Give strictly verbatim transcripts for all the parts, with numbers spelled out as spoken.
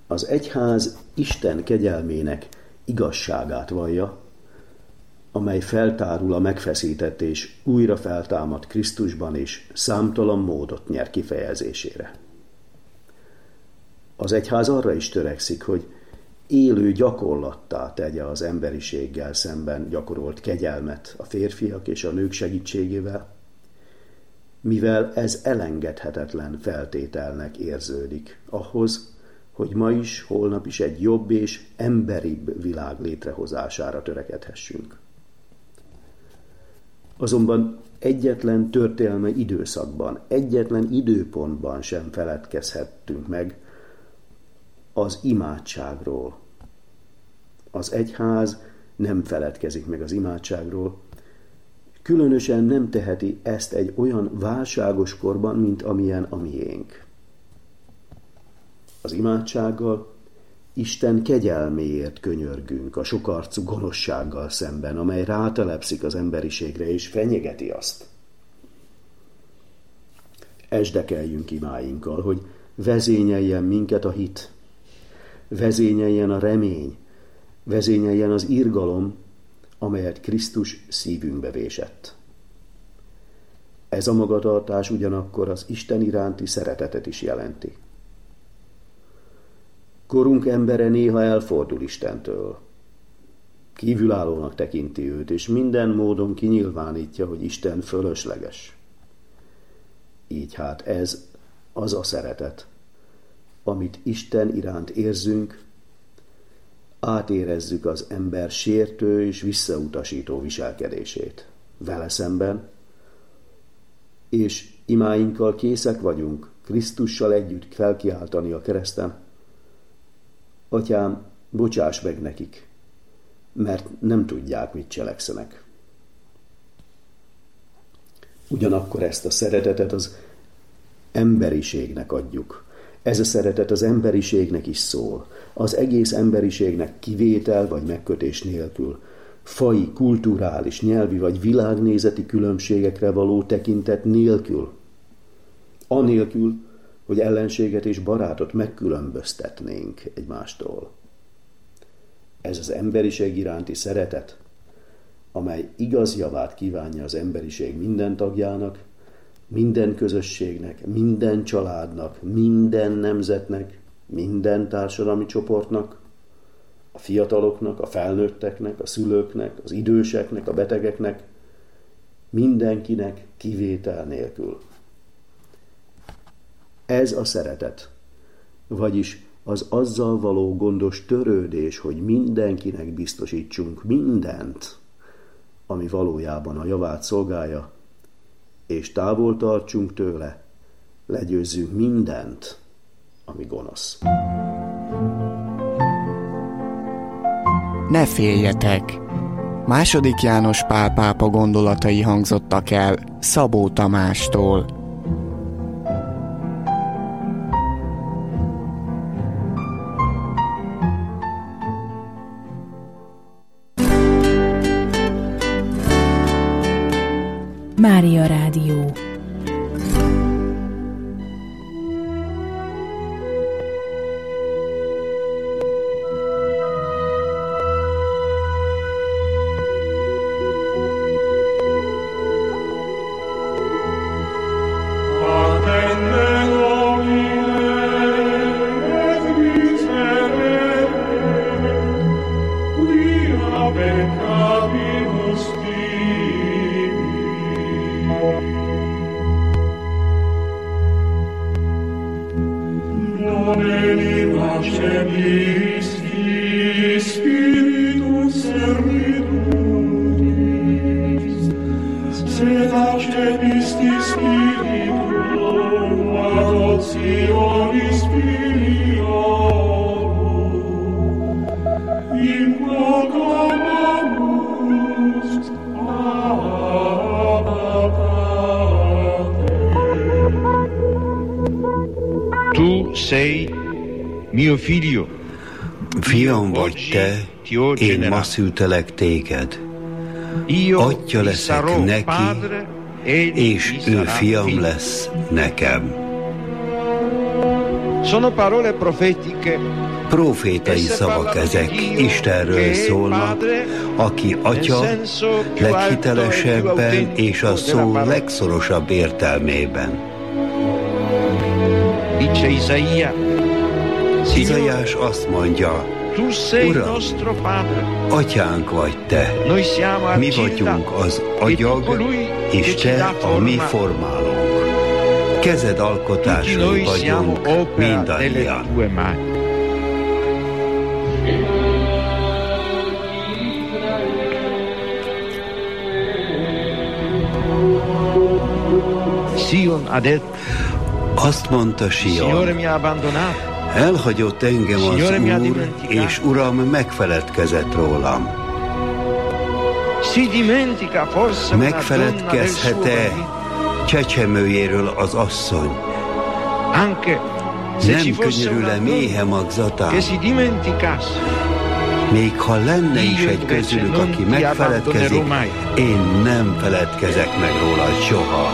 Az egyház Isten kegyelmének igazságát vallja, amely feltárul a megfeszített és újra feltámadt Krisztusban, és számtalan módot nyer kifejezésére. Az egyház arra is törekszik, hogy élő gyakorlattá tegye az emberiséggel szemben gyakorolt kegyelmet a férfiak és a nők segítségével, mivel ez elengedhetetlen feltételnek érződik ahhoz, hogy ma is, holnap is egy jobb és emberibb világ létrehozására törekedhessünk. Azonban egyetlen történelmi időszakban, egyetlen időpontban sem feledkezhettünk meg az imádságról. Az egyház nem feledkezik meg az imádságról, különösen nem teheti ezt egy olyan válságos korban, mint amilyen a miénk. Az imádsággal Isten kegyelméért könyörgünk a sokarcú gonoszsággal szemben, amely rátelepszik az emberiségre és fenyegeti azt. Esdekeljünk imáinkkal, hogy vezényeljen minket a hit, vezényeljen a remény, vezényeljen az irgalom, amelyet Krisztus szívünkbe vésett. Ez a magatartás ugyanakkor az Isten iránti szeretetet is jelenti. Korunk embere néha elfordul Istentől. Kívülállónak tekinti őt, és minden módon kinyilvánítja, hogy Isten fölösleges. Így hát ez az a szeretet, amit Isten iránt érzünk, átérezzük az ember sértő és visszautasító viselkedését vele szemben, és imáinkkal készek vagyunk Krisztussal együtt felkiáltani a kereszten: Atyám, bocsáss meg nekik, mert nem tudják, mit cselekszenek. Ugyanakkor ezt a szeretetet az emberiségnek adjuk. Ez a szeretet az emberiségnek is szól. Az egész emberiségnek kivétel vagy megkötés nélkül, faji, kulturális, nyelvi vagy világnézeti különbségekre való tekintet nélkül, anélkül, hogy ellenséget és barátot megkülönböztetnénk egymástól. Ez az emberiség iránti szeretet, amely igaz javát kívánja az emberiség minden tagjának, minden közösségnek, minden családnak, minden nemzetnek, minden társadalmi csoportnak, a fiataloknak, a felnőtteknek, a szülőknek, az időseknek, a betegeknek, mindenkinek kivétel nélkül. Ez a szeretet, vagyis az azzal való gondos törődés, hogy mindenkinek biztosítsunk mindent, ami valójában a javát szolgálja, és távol tartsunk tőle, legyőzzünk mindent, ami gonosz. Ne féljetek! Második János Pál pápa gondolatai hangzottak el Szabó Tamástól. Mária Rádió. Tu sei mio figlio. Fiam vagy te, én ma szültelek téged. Atya leszek neki, és ő fiam lesz nekem. Sono parole profetiche. Profétai szavak ezek, Istenről szólnak, aki Atya leghitelesebben és a szó legszorosabb értelmében. Izaiás azt mondja, Uram, Atyánk vagy Te, mi vagyunk az agyag, és Te a mi formálónk. Kezed alkotásai vagyunk mindannyian. Azt mondta Sion, elhagyott engem az Úr, és Uram megfeledkezett rólam. Megfeledkezhet-e csecsemőjéről az asszony? Nem könyörül-e méhe magzatán? Még ha lenne is egy közülük, aki megfeledkezik, én nem feledkezek meg rólad soha.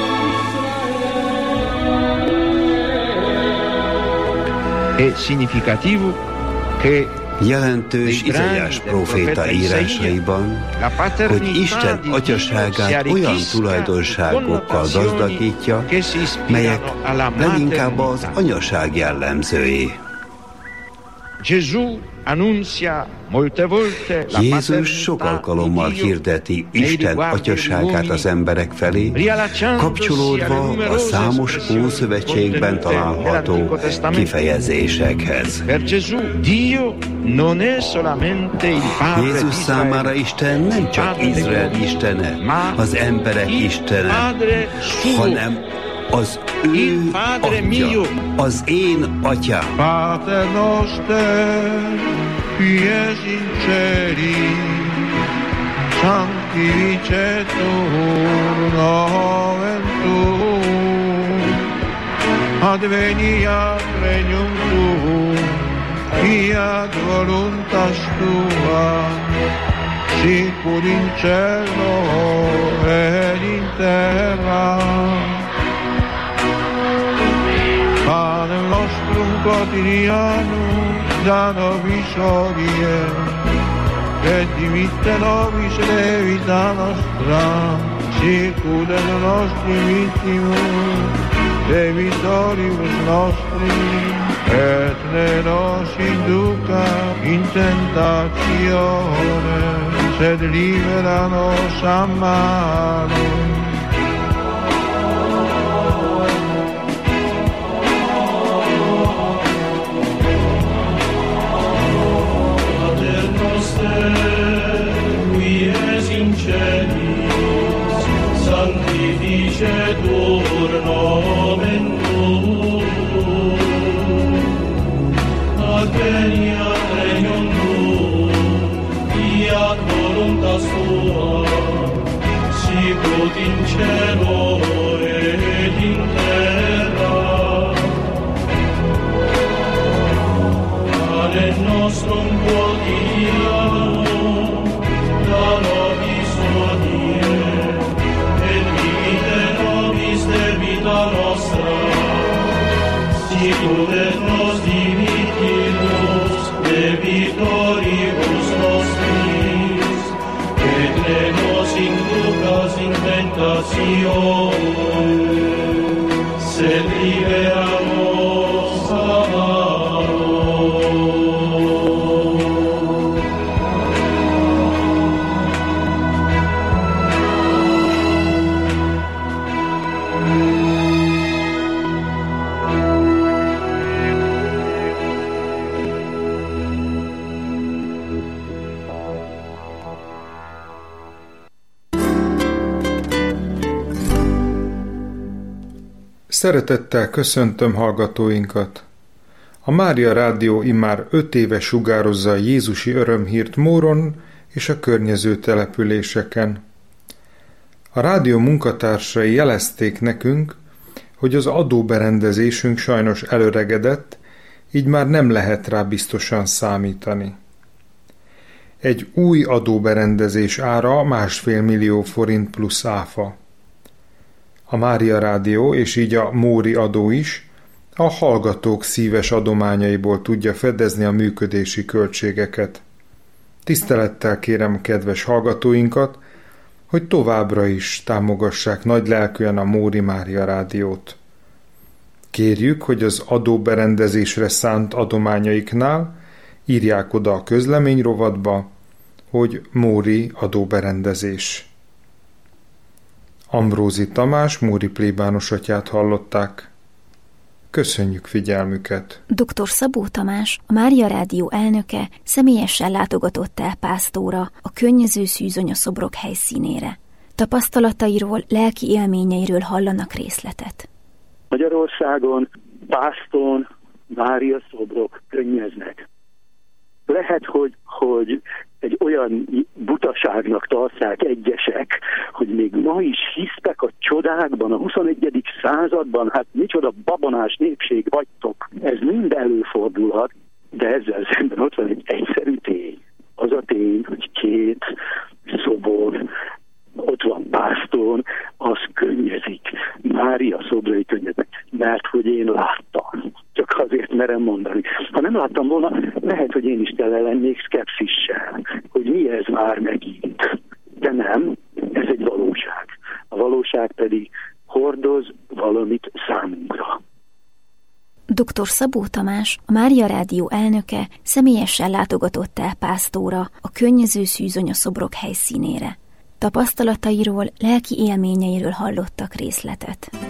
Jelentős Izaiás próféta írásaiban, hogy Isten atyaságát olyan tulajdonságokkal gazdagítja, melyek leginkább az anyaság jellemzői. Jézus sok alkalommal hirdeti Isten atyaságát az emberek felé, kapcsolódva a számos Ószövetségben található kifejezésekhez. Jézus számára Isten nem csak Izrael istene, az emberek istene, hanem az ő Atya, az én Atyám. Pater noster, qui es in celi, sanctificetur nomen tuum, adveniat regnum tuum, fiat voluntas tua, sicur in cielo et in terra. Panem nostrum quotidianum da nobis hodie, et dimitte nobis debita nostra, sicut et nostri vittimus debitoribus nostri, et ne nos induca in tentatione, sed libera nos a malo. Sanctificetur nomen tuum, adveniat regnum tuum, fiat voluntas tua, sicut in cielo et in terra. Panem nostrum quotidianum da nobis hodie, debita nostra, sicut et nos dimittimus debitoribus nostris, et ne nos inducas in tentatione, sed libera nos a malo. Szeretettel köszöntöm hallgatóinkat! A Mária Rádió immár öt éve sugározza a jézusi örömhírt Móron és a környező településeken. A rádió munkatársai jelezték nekünk, hogy az adóberendezésünk sajnos elöregedett, így már nem lehet rá biztosan számítani. Egy új adóberendezés ára másfél millió forint plusz áfa. A Mária Rádió és így a Móri adó is a hallgatók szíves adományaiból tudja fedezni a működési költségeket. Tisztelettel kérem kedves hallgatóinkat, hogy továbbra is támogassák nagy lelkűen a Móri Mária Rádiót. Kérjük, hogy az adóberendezésre szánt adományaiknál írják oda a közlemény rovatba, hogy Móri adóberendezés. Ambrózi Tamás Móri plébános atyát hallották. Köszönjük figyelmüket! doktor Szabó Tamás, a Mária Rádió elnöke személyesen látogatott el Pásztóra, a könnyező szűzonyaszobrok helyszínére. Tapasztalatairól, lelki élményeiről hallanak részletet. Magyarországon, Pászton Mária szobrok könnyeznek. Lehet, hogy, hogy egy olyan butaságnak tartják egyesek, hogy még ma is hisztek a csodákban, a huszonegyedik században, hát micsoda babonás népség vagytok. Ez mind előfordulhat, de ezzel szemben ott van egy egyszerű tény. Az a tény, hogy két szobor ott van Pászton, az könnyezik. Mária szobrai könnyeznek, mert hogy én láttam. Csak azért merem mondani. Ha nem láttam volna, lehet, hogy én is tele lennék szkepszissel, hogy mi ez már megint. De nem, ez egy valóság. A valóság pedig hordoz valamit számunkra. doktor Szabó Tamás, a Mária Rádió elnöke személyesen látogatott el Pásztóra, a könnyező szűzonyaszobrok helyszínére. Tapasztalatairól, lelki élményeiről hallottak részletet.